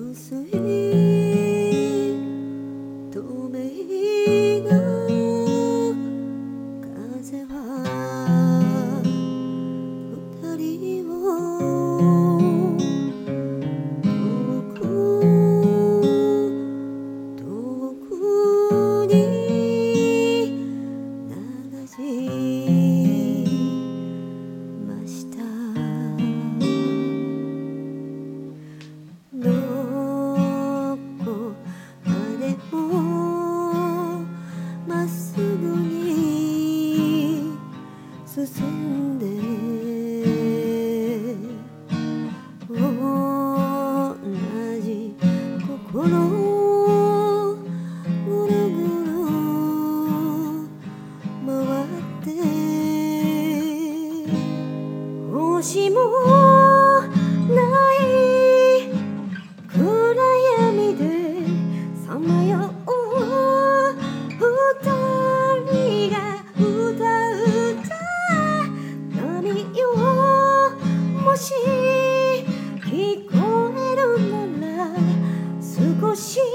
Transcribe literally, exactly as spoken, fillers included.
薄い透明な風は二人を遠く遠くに流しました。どこまでもまっすぐに進んで同じ心ぐるぐる回って星もない暗闇でさまよう二人が歌った波よ、もし聞こえるなら少し